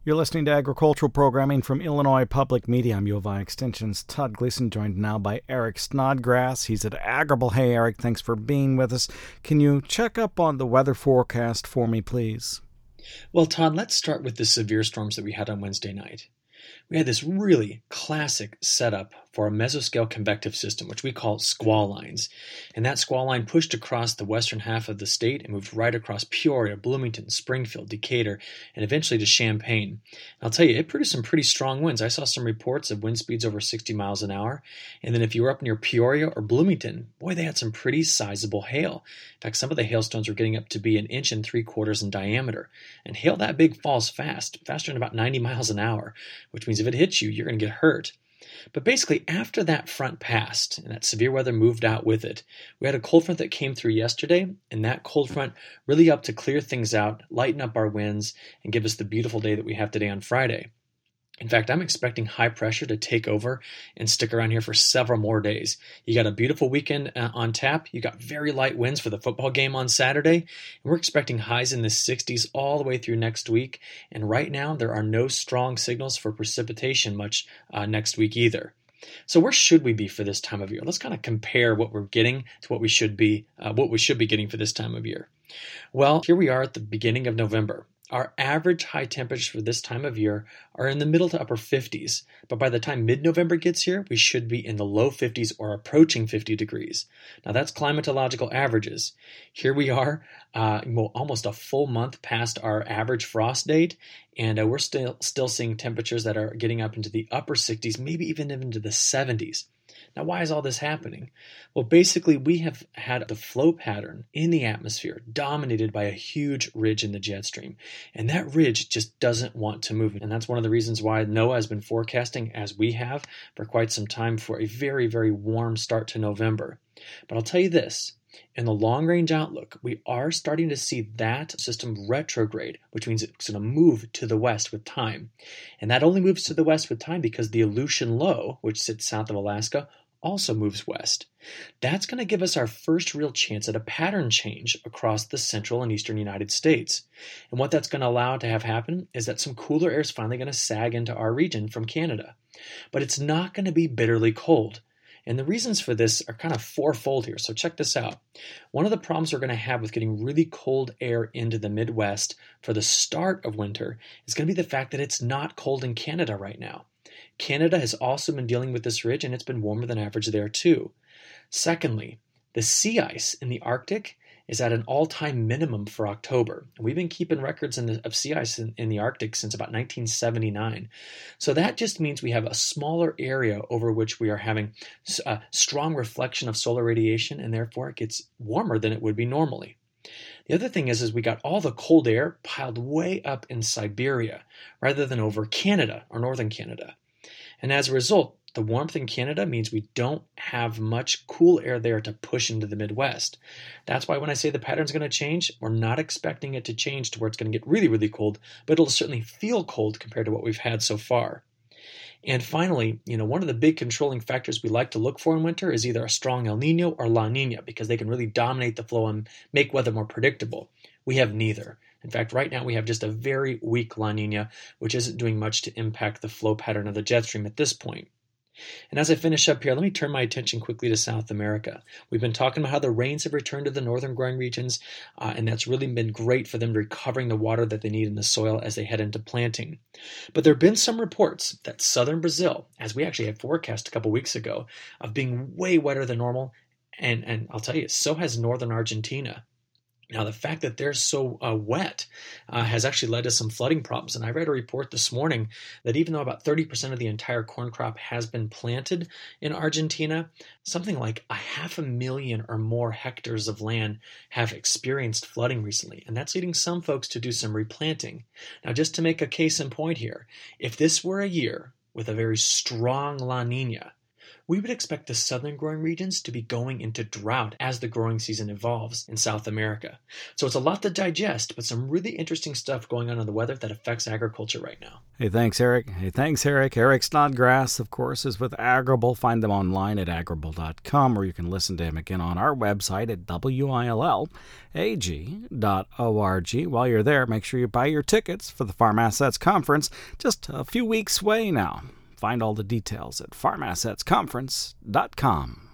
You're listening to agricultural programming from Illinois Public Media. I'm U of I Extension's Todd Gleason, joined now by Eric Snodgrass. He's at Agrible. Hey, Eric, thanks for being with us. Can you check up on the weather forecast for me, please? Well, Todd, let's start with the severe storms that we had on Wednesday night. We had this really classic setup for a mesoscale convective system, which we call squall lines. And that squall line pushed across the western half of the state and moved right across Peoria, Bloomington, Springfield, Decatur, and eventually to Champaign. And I'll tell you, it produced some pretty strong winds. I saw some reports of wind speeds over 60 miles an hour. And then if you were up near Peoria or Bloomington, boy, they had some pretty sizable hail. In fact, some of the hailstones were getting up to be 1 3/4 inches in diameter. And hail that big falls fast, faster than about 90 miles an hour, which means if it hits you, you're going to get hurt. But basically, after that front passed and that severe weather moved out with it, we had a cold front that came through yesterday, and that cold front really helped to clear things out, lighten up our winds, and give us the beautiful day that we have today on Friday. In fact, I'm expecting high pressure to take over and stick around here for several more days. You got a beautiful weekend on tap. You got very light winds for the football game on Saturday. And we're expecting highs in the 60s all the way through next week. And right now, there are no strong signals for precipitation much next week either. So where should we be for this time of year? Let's kind of compare what we're getting to what we should be getting for this time of year. Well, here we are at the beginning of November. Our average high temperatures for this time of year are in the middle to upper 50s, but by the time mid-November gets here, we should be in the low 50s or approaching 50 degrees. Now that's climatological averages. Here we are, almost a full month past our average frost date, and we're still seeing temperatures that are getting up into the upper 60s, maybe even into the 70s. Now, why is all this happening? Well, basically, we have had the flow pattern in the atmosphere dominated by a huge ridge in the jet stream. And that ridge just doesn't want to move. And that's one of the reasons why NOAA has been forecasting, as we have for quite some time, for a very, very warm start to November. But I'll tell you this. In the long-range outlook, we are starting to see that system retrograde, which means it's going to move to the west with time. And that only moves to the west with time because the Aleutian Low, which sits south of Alaska, also moves west. That's going to give us our first real chance at a pattern change across the central and eastern United States. And what that's going to allow to have happen is that some cooler air is finally going to sag into our region from Canada. But it's not going to be bitterly cold. And the reasons for this are kind of fourfold here, so check this out. One of the problems we're going to have with getting really cold air into the Midwest for the start of winter is going to be the fact that it's not cold in Canada right now. Canada has also been dealing with this ridge, and it's been warmer than average there too. Secondly, the sea ice in the Arctic is at an all-time minimum for October. And we've been keeping records of sea ice in the Arctic since about 1979. So that just means we have a smaller area over which we are having a strong reflection of solar radiation, and therefore it gets warmer than it would be normally. The other thing is we got all the cold air piled way up in Siberia rather than over Canada or northern Canada. And as a result, the warmth in Canada means we don't have much cool air there to push into the Midwest. That's why when I say the pattern's going to change, we're not expecting it to change to where it's going to get really, really cold, but it'll certainly feel cold compared to what we've had so far. And finally, one of the big controlling factors we like to look for in winter is either a strong El Nino or La Nina because they can really dominate the flow and make weather more predictable. We have neither. In fact, right now we have just a very weak La Nina, which isn't doing much to impact the flow pattern of the jet stream at this point. And as I finish up here, let me turn my attention quickly to South America. We've been talking about how the rains have returned to the northern growing regions, and that's really been great for them recovering the water that they need in the soil as they head into planting. But there have been some reports that southern Brazil, as we actually had forecast a couple weeks ago, of being way wetter than normal, and I'll tell you, so has northern Argentina. Now, the fact that they're so wet has actually led to some flooding problems. And I read a report this morning that even though about 30% of the entire corn crop has been planted in Argentina, something like 500,000 or more hectares of land have experienced flooding recently. And that's leading some folks to do some replanting. Now, just to make a case in point here, if this were a year with a very strong La Nina, we would expect the southern growing regions to be going into drought as the growing season evolves in South America. So it's a lot to digest, but some really interesting stuff going on in the weather that affects agriculture right now. Hey, thanks, Eric. Eric Snodgrass, of course, is with Agrible. Find them online at agrible.com, or you can listen to him again on our website at willag.org. While you're there, make sure you buy your tickets for the Farm Assets Conference, just a few weeks away now. Find all the details at farmassetsconference.com.